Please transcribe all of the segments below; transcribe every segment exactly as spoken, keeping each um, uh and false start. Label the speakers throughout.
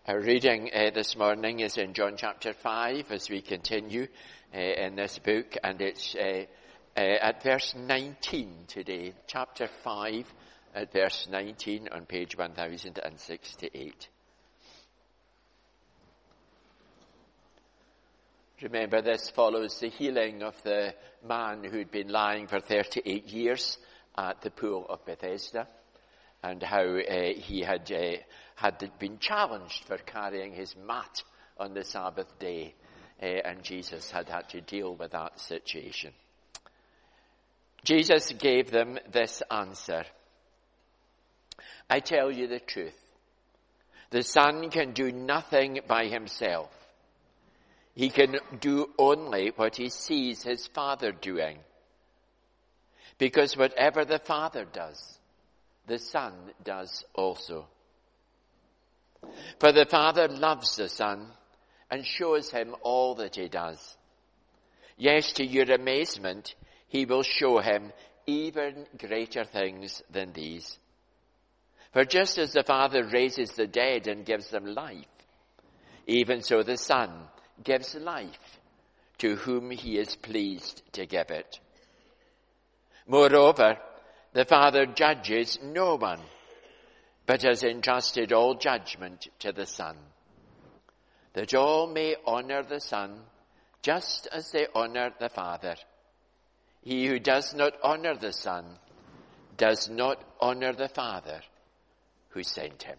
Speaker 1: Our reading uh, this morning is in John chapter five as we continue uh, in this book, and it's uh, uh, at verse nineteen today. Chapter five at verse nineteen on page one thousand sixty-eight. Remember, this follows the healing of the man who'd been lying for thirty-eight years at the pool of Bethesda, and how uh, he had uh, had been challenged for carrying his mat on the Sabbath day, uh, and Jesus had had to deal with that situation. Jesus gave them this answer: I tell you the truth, the Son can do nothing by himself. He can do only what he sees his Father doing. Because whatever the Father does, the Son does also. For the Father loves the Son and shows him all that he does. Yes, to your amazement, he will show him even greater things than these. For just as the Father raises the dead and gives them life, even so the Son gives life to whom he is pleased to give it. Moreover, the Father judges no one, but has entrusted all judgment to the Son, that all may honor the Son just as they honor the Father. He who does not honor the Son does not honor the Father who sent him.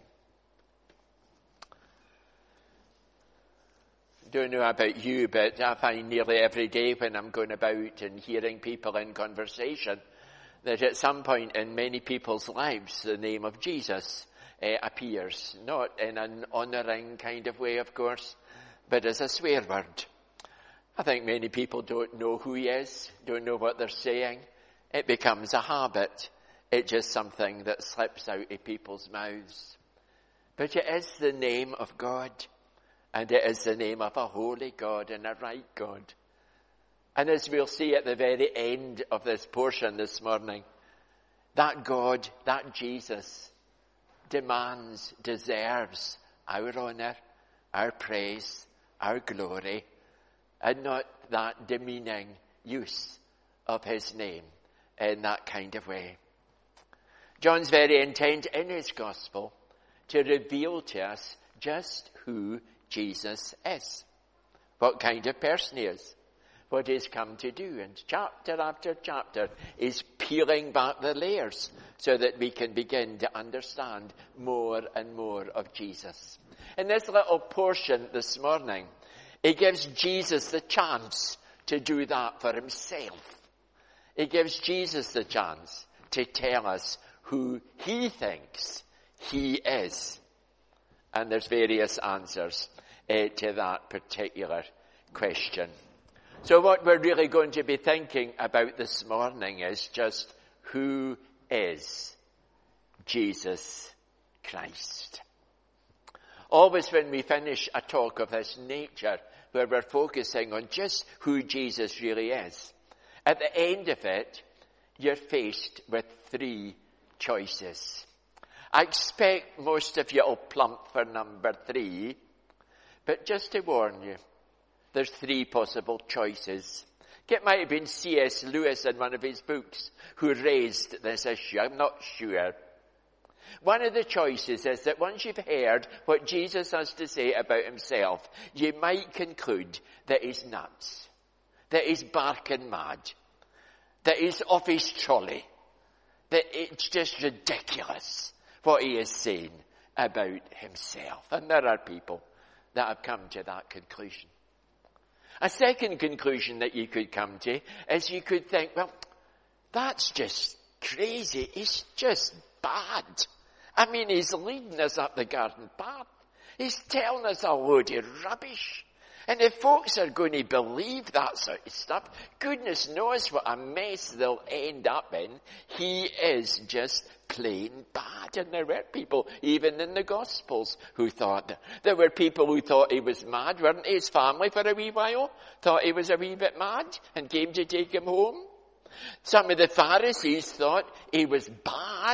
Speaker 1: I don't know about you, but I find nearly every day when I'm going about and hearing people in conversation that at some point in many people's lives the name of Jesus uh, appears, not in an honouring kind of way, of course, but as a swear word. I think many people don't know who he is, don't know what they're saying. It becomes a habit. It's just something that slips out of people's mouths. But it is the name of God. And it is the name of a holy God and a right God. And as we'll see at the very end of this portion this morning, that God, that Jesus, demands, deserves our honour, our praise, our glory, and not that demeaning use of his name in that kind of way. John's very intent in his gospel to reveal to us just who Jesus is, what kind of person he is, what he's come to do. And chapter after chapter is peeling back the layers so that we can begin to understand more and more of Jesus. In this little portion this morning, it gives Jesus the chance to do that for himself. It gives Jesus the chance to tell us who he thinks he is. And there's various answers uh, to that particular question. So what we're really going to be thinking about this morning is just who is Jesus Christ. Always when we finish a talk of this nature, where we're focusing on just who Jesus really is, at the end of it, you're faced with three choices. I expect most of you will plump for number three, but just to warn you, there's three possible choices. It might have been C S Lewis in one of his books who raised this issue. I'm not sure. One of the choices is that once you've heard what Jesus has to say about himself, you might conclude that he's nuts, that he's barking mad, that he's off his trolley, that it's just ridiculous what he is saying about himself. And there are people that have come to that conclusion. A second conclusion that you could come to is you could think, well, that's just crazy. He's just bad. I mean, he's leading us up the garden path. He's telling us a load of rubbish. And if folks are going to believe that sort of stuff, goodness knows what a mess they'll end up in. He is just plain bad. And there were people, even in the Gospels, who thought that. There were people who thought he was mad, weren't they? His family for a wee while thought he was a wee bit mad and came to take him home. Some of the Pharisees thought he was bad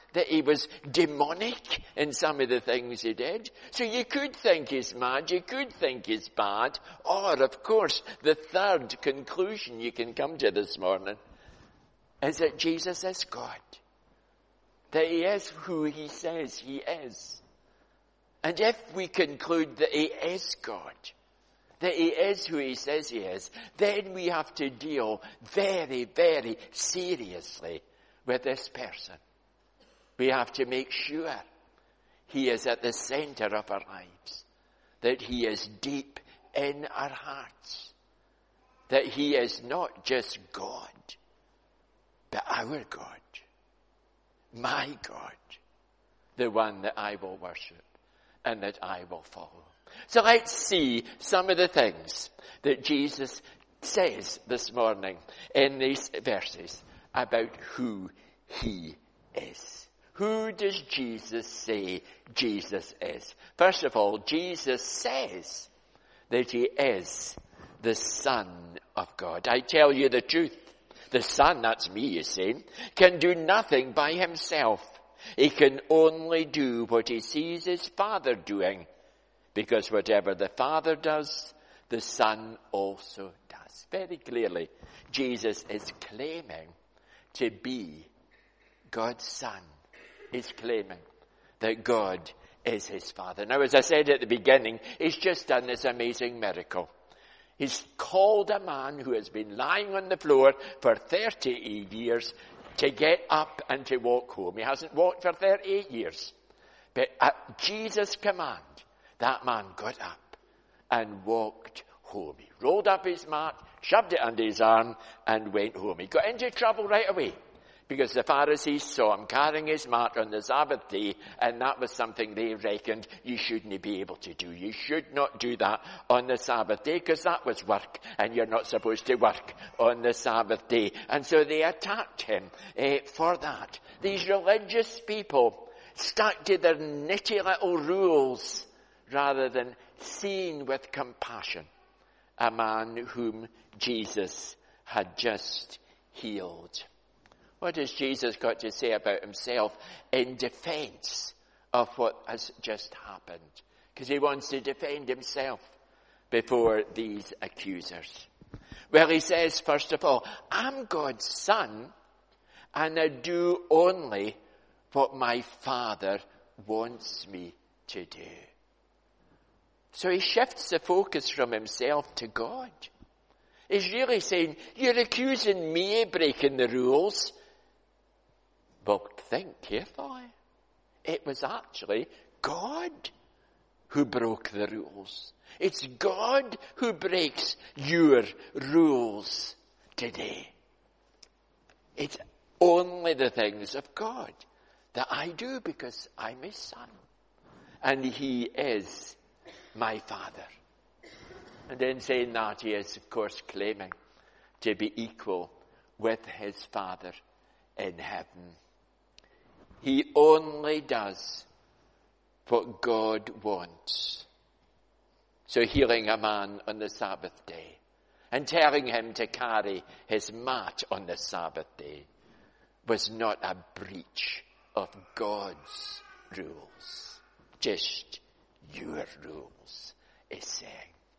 Speaker 1: that he was demonic in some of the things he did. So you could think he's mad, you could think he's bad, or of course the third conclusion you can come to this morning is that Jesus is God. That he is who he says he is. And if we conclude that he is God, that he is who he says he is, then we have to deal very, very seriously with this person. We have to make sure he is at the center of our lives, that he is deep in our hearts, that he is not just God, but our God, my God, the one that I will worship and that I will follow. So let's see some of the things that Jesus says this morning in these verses about who he is. Who does Jesus say Jesus is? First of all, Jesus says that he is the Son of God. I tell you the truth. The Son, that's me, you see, can do nothing by himself. He can only do what he sees his Father doing. Because whatever the Father does, the Son also does. Very clearly, Jesus is claiming to be God's Son. He's claiming that God is his Father. Now, as I said at the beginning, he's just done this amazing miracle. He's called a man who has been lying on the floor for thirty-eight years to get up and to walk home. He hasn't walked for thirty-eight years. But at Jesus' command, that man got up and walked home. He rolled up his mat, shoved it under his arm, and went home. He got into trouble right away because the Pharisees saw him carrying his mat on the Sabbath day, and that was something they reckoned you shouldn't be able to do. You should not do that on the Sabbath day because that was work, and you're not supposed to work on the Sabbath day. And so they attacked him eh, for that. These religious people stuck to their nitty little rules rather than seeing with compassion a man whom Jesus had just healed. What has Jesus got to say about himself in defense of what has just happened? Because he wants to defend himself before these accusers. Well, he says, first of all, I'm God's Son, and I do only what my Father wants me to do. So he shifts the focus from himself to God. He's really saying, you're accusing me of breaking the rules. Well, think carefully. It was actually God who broke the rules. It's God who breaks your rules today. It's only the things of God that I do because I'm his Son. And he is my Father. And in saying that, he is, of course, claiming to be equal with his Father in heaven. He only does what God wants. So healing a man on the Sabbath day and telling him to carry his mat on the Sabbath day was not a breach of God's rules. Just your rules, is saying.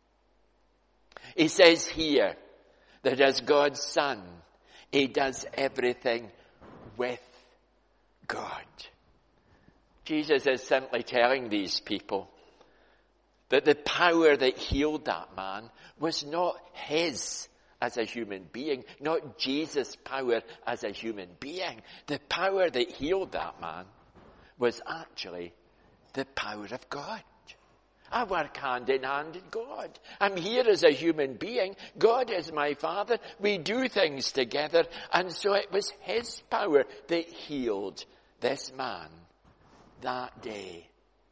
Speaker 1: He says here that as God's Son, he does everything with God. Jesus is simply telling these people that the power that healed that man was not his as a human being, not Jesus' power as a human being. The power that healed that man was actually the power of God. I work hand in hand with God. I'm here as a human being. God is my Father. We do things together. And so it was his power that healed this man that day.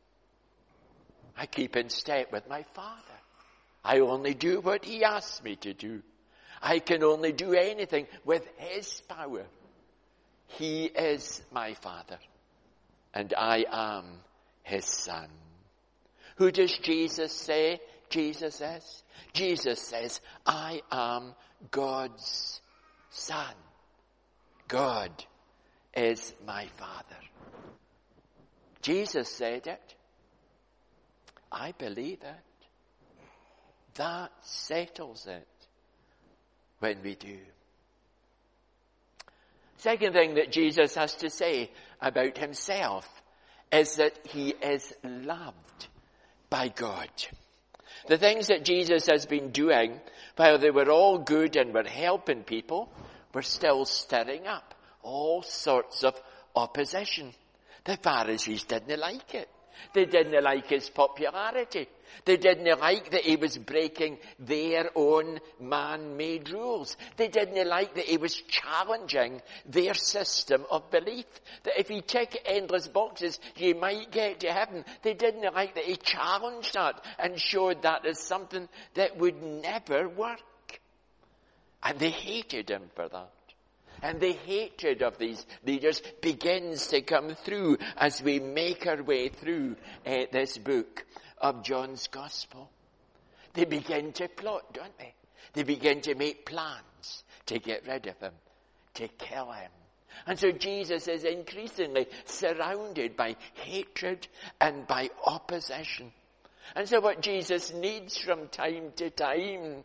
Speaker 1: I keep in step with my Father. I only do what he asks me to do. I can only do anything with his power. He is my Father, and I am his Son. Who does Jesus say Jesus is? Jesus says, I am God's Son. God is my Father. Jesus said it. I believe it. That settles it when we do. Second thing that Jesus has to say about himself is that he is loved by God. The things that Jesus has been doing, while they were all good and were helping people, were still stirring up all sorts of opposition. The Pharisees didn't like it. They didn't like his popularity. They didn't like that he was breaking their own man-made rules. They didn't like that he was challenging their system of belief. That if you tick endless boxes, you might get to heaven. They didn't like that he challenged that and showed that as something that would never work. And they hated him for that. And the hatred of these leaders begins to come through as we make our way through uh, this book of John's Gospel. They begin to plot, don't they? They begin to make plans to get rid of him, to kill him. And so Jesus is increasingly surrounded by hatred and by opposition. And so what Jesus needs from time to time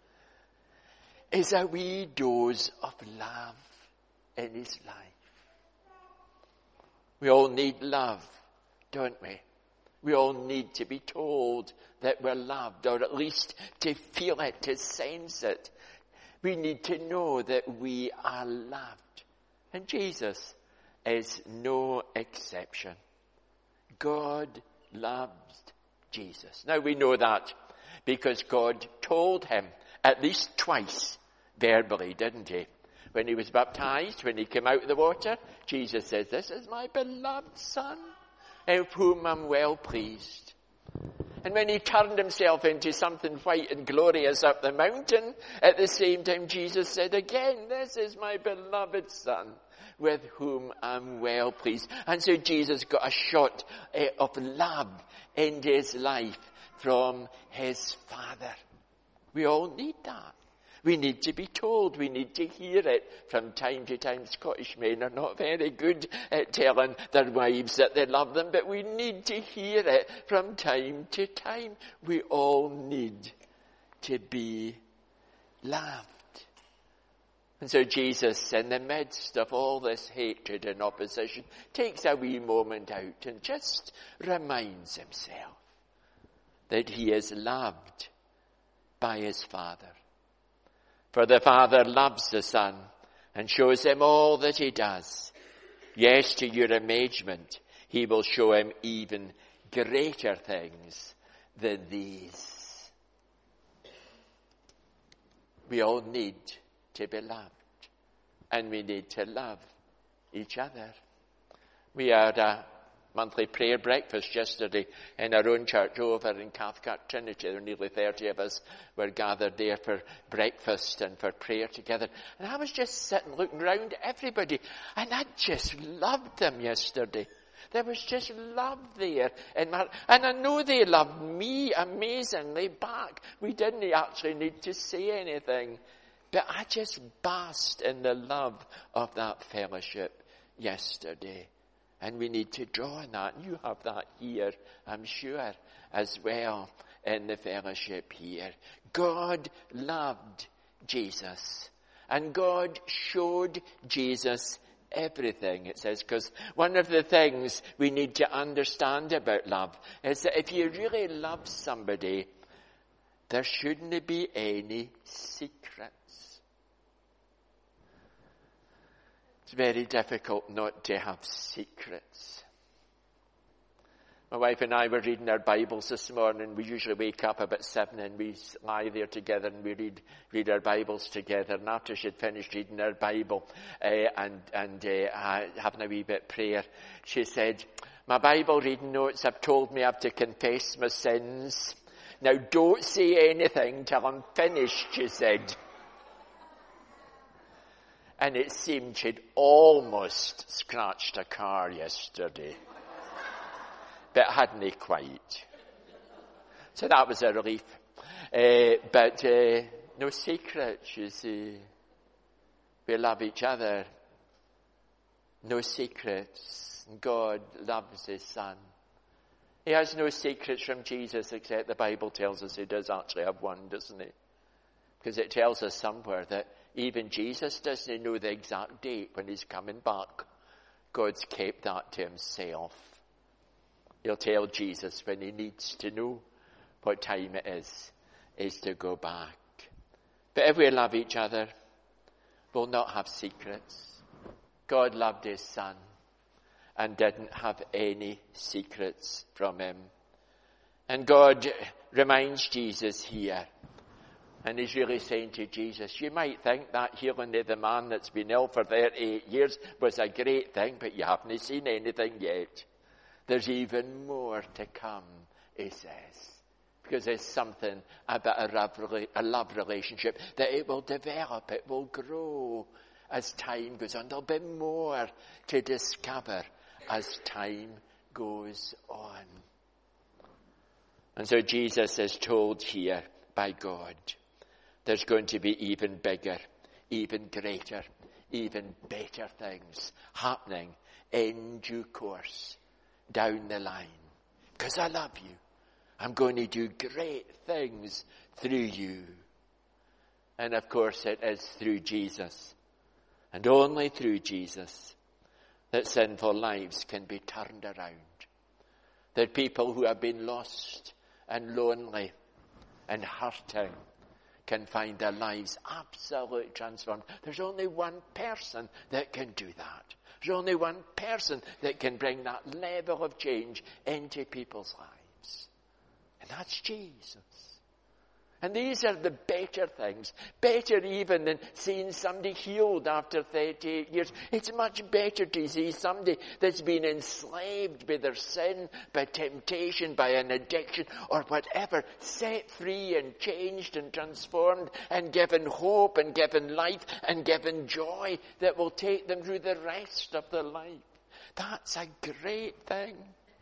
Speaker 1: is a wee dose of love in his life. We all need love, don't we? We all need to be told that we're loved, or at least to feel it, to sense it. We need to know that we are loved. And Jesus is no exception. God loves Jesus. Now we know that because God told him at least twice verbally, didn't he? When he was baptized, when he came out of the water, Jesus says, "This is my beloved Son, of whom I'm well pleased." And when he turned himself into something white and glorious up the mountain, at the same time Jesus said again, "This is my beloved Son, with whom I'm well pleased." And so Jesus got a shot uh, of love into his life from his Father. We all need that. We need to be told. We need to hear it from time to time. Scottish men are not very good at telling their wives that they love them, but we need to hear it from time to time. We all need to be loved. And so Jesus, in the midst of all this hatred and opposition, takes a wee moment out and just reminds himself that he is loved by his Father. For the Father loves the Son and shows him all that he does. Yes, to your amazement, he will show him even greater things than these. We all need to be loved, and we need to love each other. We had a monthly prayer breakfast yesterday in our own church over in Cathcart Trinity. There were nearly thirty of us were gathered there for breakfast and for prayer together. And I was just sitting looking around at everybody, and I just loved them yesterday. There was just love there. In my, and I know they loved me amazingly back. We didn't actually need to say anything. But I just basked in the love of that fellowship yesterday. And we need to draw on that. You have that here, I'm sure, as well in the fellowship here. God loved Jesus. And God showed Jesus everything, it says, because one of the things we need to understand about love is that if you really love somebody, there shouldn't be any secrets. It's very difficult not to have secrets. My wife and I were reading our Bibles this morning. We usually wake up about seven and we lie there together and we read read our Bibles together. And after she'd finished reading our Bible uh, and, and uh, having a wee bit of prayer, she said, "My Bible reading notes have told me I have to confess my sins. Now don't say anything till I'm finished," she said. And it seemed she'd almost scratched a car yesterday. But hadn't quite. So that was a relief. Uh, but uh, no secrets, you see. We love each other. No secrets. And God loves his Son. He has no secrets from Jesus, except the Bible tells us he does actually have one, doesn't it? Because it tells us somewhere that even Jesus doesn't know the exact date when he's coming back. God's kept that to himself. He'll tell Jesus when he needs to know what time it is, is to go back. But if we love each other, we'll not have secrets. God loved his Son and didn't have any secrets from him. And God reminds Jesus here, and he's really saying to Jesus, you might think that healing of the man that's been ill for thirty-eight years was a great thing, but you haven't seen anything yet. There's even more to come, he says. Because there's something about a love, a love relationship that it will develop, it will grow as time goes on. There'll be more to discover as time goes on. And so Jesus is told here by God, there's going to be even bigger, even greater, even better things happening in due course down the line. Because I love you. I'm going to do great things through you. And of course it is through Jesus, and only through Jesus, that sinful lives can be turned around. That people who have been lost and lonely and hurting can find their lives absolutely transformed. There's only one person that can do that. There's only one person that can bring that level of change into people's lives. And that's Jesus. And these are the better things. Better even than seeing somebody healed after thirty-eight years. It's much better to see somebody that's been enslaved by their sin, by temptation, by an addiction, or whatever, set free and changed and transformed and given hope and given life and given joy that will take them through the rest of their life. That's a great thing.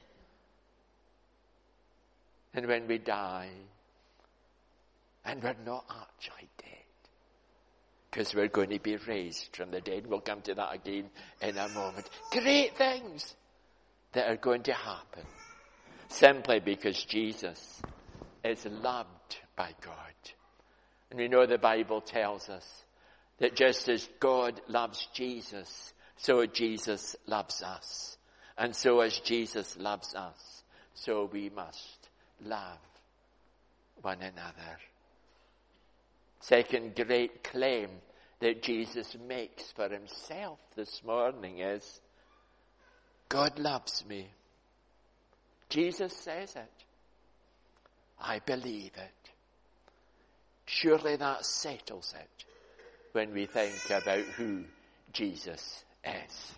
Speaker 1: And when we die, and we're not actually dead, because we're going to be raised from the dead. We'll come to that again in a moment. Great things that are going to happen simply because Jesus is loved by God. And we know the Bible tells us that just as God loves Jesus, so Jesus loves us. And so as Jesus loves us, so we must love one another. Second great claim that Jesus makes for himself this morning is, God loves me. Jesus says it. I believe it. Surely that settles it when we think about who Jesus is.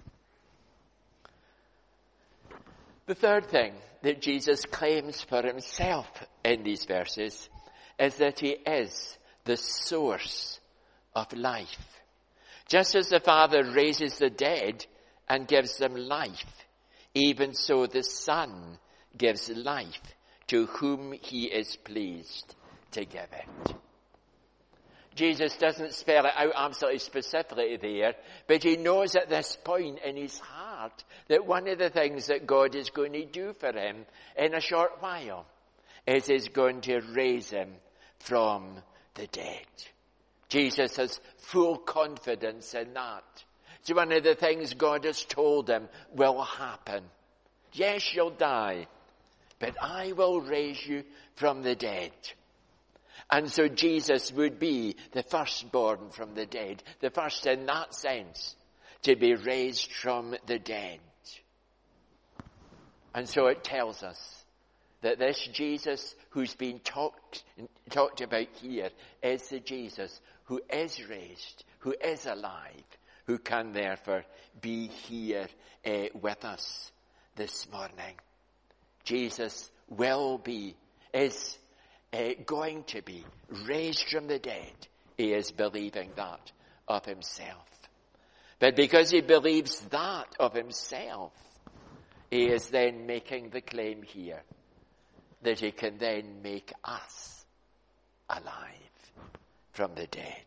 Speaker 1: The third thing that Jesus claims for himself in these verses is that he is the source of life. Just as the Father raises the dead and gives them life, even so the Son gives life to whom he is pleased to give it. Jesus doesn't spell it out absolutely specifically there, but he knows at this point in his heart that one of the things that God is going to do for him in a short while is he's going to raise him from the dead. Jesus has full confidence in that. It's one of the things God has told him will happen. Yes, you'll die, but I will raise you from the dead. And so Jesus would be the firstborn from the dead, the first in that sense to be raised from the dead. And so it tells us that this Jesus who's been talked, talked about here is the Jesus who is raised, who is alive, who can therefore be here uh, with us this morning. Jesus will be, is uh, going to be raised from the dead. He is believing that of himself. But because he believes that of himself, he is then making the claim here that he can then make us alive from the dead.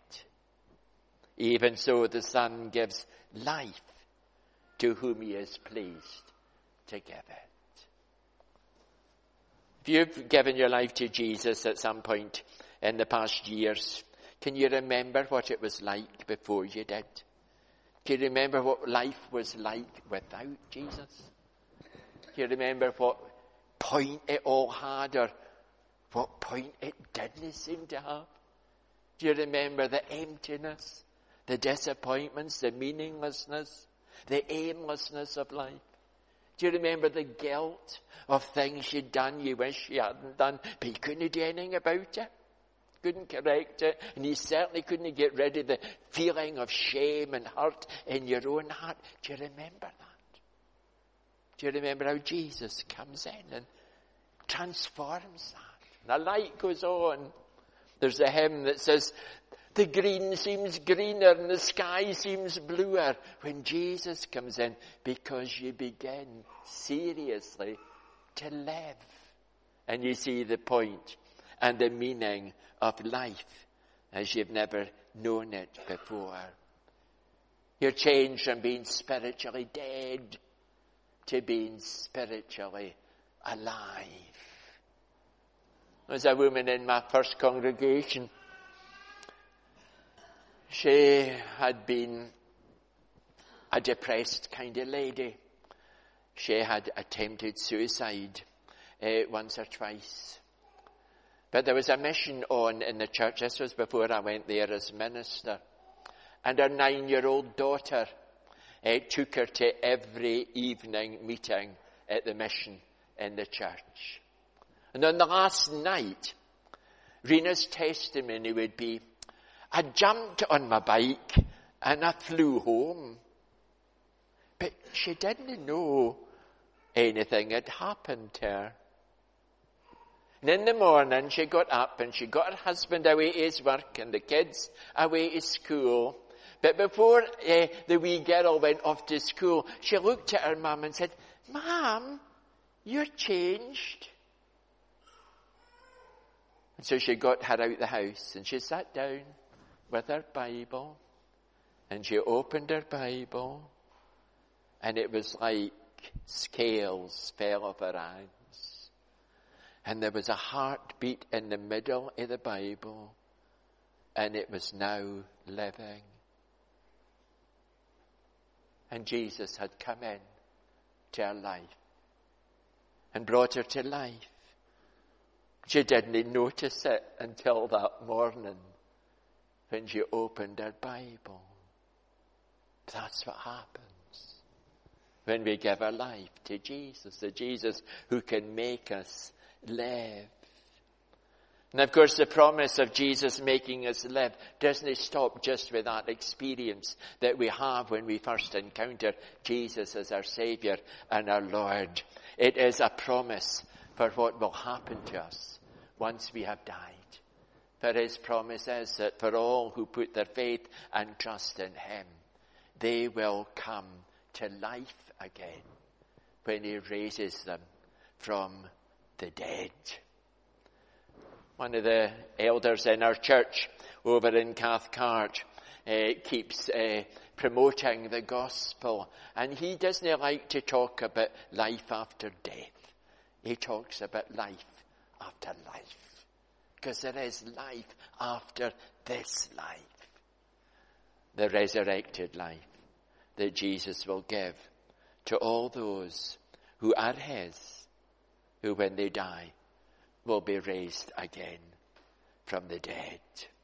Speaker 1: Even so, the Son gives life to whom he is pleased to give it. If you've given your life to Jesus at some point in the past years, can you remember what it was like before you did? Can you remember what life was like without Jesus? Can you remember what point it all had or what point it didn't seem to have? Do you remember the emptiness, the disappointments, the meaninglessness, the aimlessness of life? Do you remember the guilt of things you'd done you wish you hadn't done, but you couldn't do anything about it? Couldn't correct it, and you certainly couldn't get rid of the feeling of shame and hurt in your own heart. Do you remember that? Do you remember how Jesus comes in and transforms that? And the light goes on. There's a hymn that says, the green seems greener and the sky seems bluer when Jesus comes in, because you begin seriously to live. And you see the point and the meaning of life as you've never known it before. You're changed from being spiritually dead to being spiritually alive. There was a woman in my first congregation. She had been a depressed kind of lady. She had attempted suicide uh, once or twice. But there was a mission on in the church. This was before I went there as minister. And her nine-year-old daughter uh, took her to every evening meeting at the mission in the church. And on the last night, Rena's testimony would be, I jumped on my bike and I flew home. But she didn't know anything had happened to her. And in the morning, she got up and she got her husband away to his work and the kids away to school. But before uh, the wee girl went off to school, she looked at her mum and said, Mum, you're changed. And so she got her out the house and she sat down with her Bible and she opened her Bible and it was like scales fell off her eyes. And there was a heartbeat in the middle of the Bible and it was now living. And Jesus had come in to her life and brought her to life. She didn't notice it until that morning when she opened her Bible. That's what happens when we give our life to Jesus, the Jesus who can make us live. And of course the promise of Jesus making us live doesn't stop just with that experience that we have when we first encounter Jesus as our Saviour and our Lord. It is a promise for what will happen to us once we have died. For his promise is that for all who put their faith and trust in him, they will come to life again when he raises them from the dead. One of the elders in our church over in Cathcart uh, keeps uh, promoting the gospel, and he doesn't like to talk about life after death. He talks about life after life, because there is life after this life, the resurrected life that Jesus will give to all those who are his, who when they die will be raised again from the dead.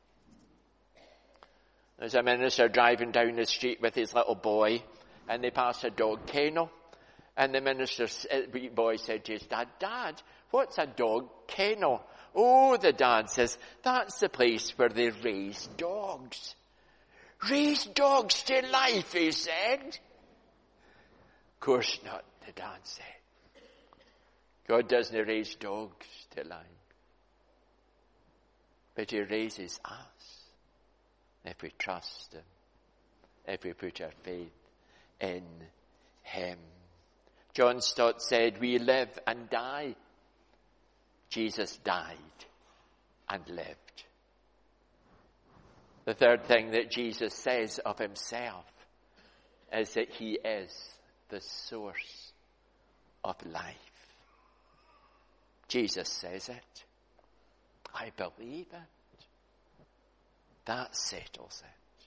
Speaker 1: There's a minister driving down the street with his little boy, and they pass a dog kennel. And the minister's boy said to his dad, Dad, what's a dog kennel? Oh, the dad says, that's the place where they raise dogs. Raise dogs to life, he said. Of course not, the dad said. God doesn't raise dogs to life, but he raises us if we trust him, if we put our faith in him. John Stott said, we live and die. Jesus died and lived. The third thing that Jesus says of himself is that he is the source of life. Jesus says it. I believe it. That settles it.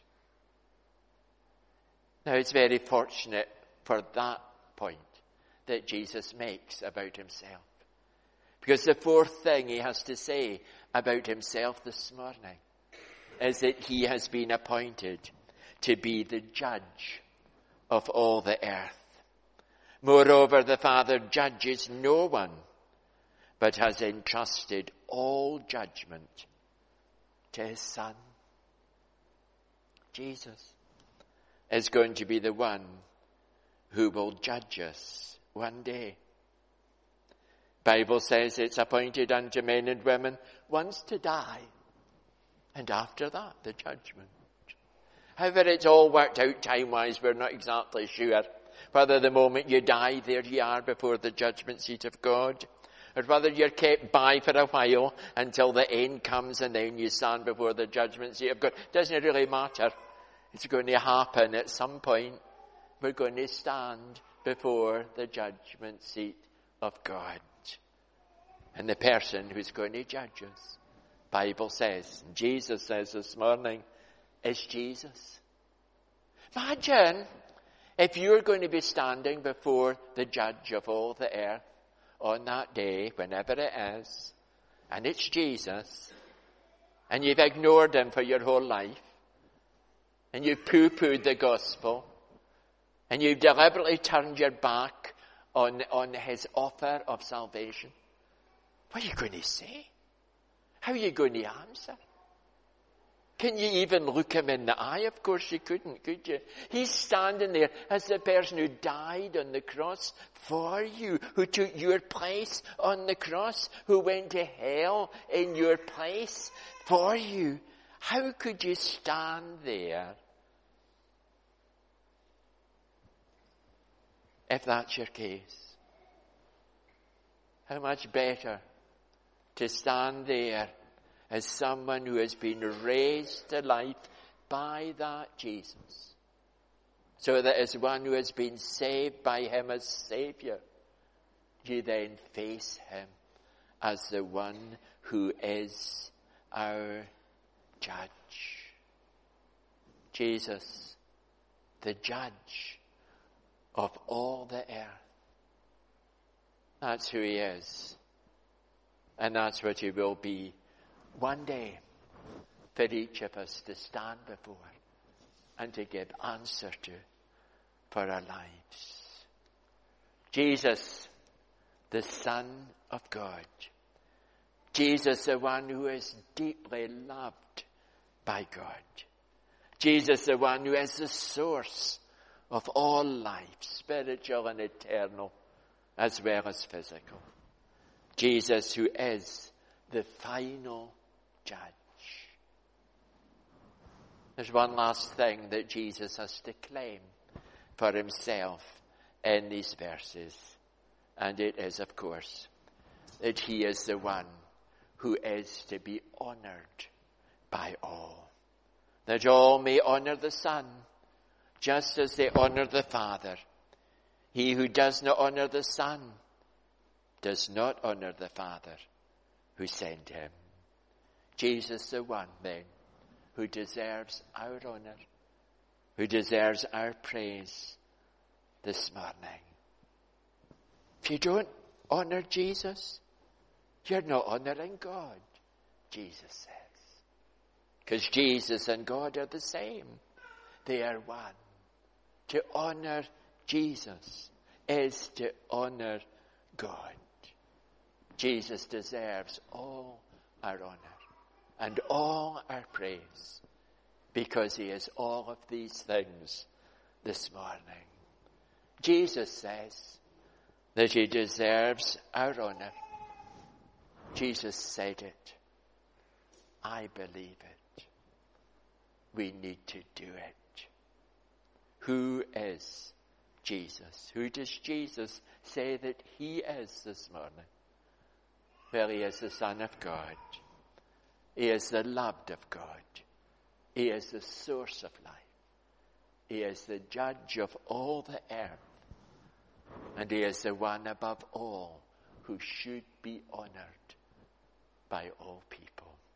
Speaker 1: Now it's very fortunate for that point that Jesus makes about himself. Because the fourth thing he has to say about himself this morning is that he has been appointed to be the judge of all the earth. Moreover, the Father judges no one, but has entrusted all judgment to his Son. Jesus is going to be the one who will judge us one day. Bible says it's appointed unto men and women once to die, and after that, the judgment. However it's all worked out time-wise, we're not exactly sure. Whether the moment you die, there you are before the judgment seat of God, or whether you're kept by for a while until the end comes and then you stand before the judgment seat of God. Doesn't really matter. It's going to happen at some point. We're going to stand before the judgment seat of God. And the person who's going to judge us, Bible says, Jesus says this morning, is Jesus. Imagine if you're going to be standing before the judge of all the earth on that day, whenever it is, and it's Jesus, and you've ignored him for your whole life, and you've poo-pooed the gospel, and you've deliberately turned your back on, on his offer of salvation. What are you going to say? How are you going to answer? Can you even look him in the eye? Of course you couldn't, could you? He's standing there as the person who died on the cross for you, who took your place on the cross, who went to hell in your place for you. How could you stand there if that's your case? How much better to stand there as someone who has been raised to life by that Jesus, so that as one who has been saved by him as Saviour, you then face him as the one who is our judge. Jesus, the judge of all the earth. That's who he is. And that's what he will be one day for each of us to stand before and to give answer to for our lives. Jesus, the Son of God. Jesus, the one who is deeply loved by God. Jesus, the one who is the source of all life, spiritual and eternal, as well as physical. Jesus, who is the final judge. There's one last thing that Jesus has to claim for himself in these verses, and it is, of course, that he is the one who is to be honored by all. That all may honor the Son, just as they honor the Father. He who does not honor the Son does not honor the Father who sent him. Jesus, the one, then, who deserves our honor, who deserves our praise this morning. If you don't honor Jesus, you're not honoring God, Jesus says. Because Jesus and God are the same. They are one. To honor Jesus is to honor God. Jesus deserves all our honor and all our praise because he is all of these things this morning. Jesus says that he deserves our honor. Jesus said it. I believe it. We need to do it. Who is Jesus? Who does Jesus say that he is this morning? Well, he is the Son of God. He is the loved of God. He is the source of life. He is the judge of all the earth. And he is the one above all who should be honored by all people.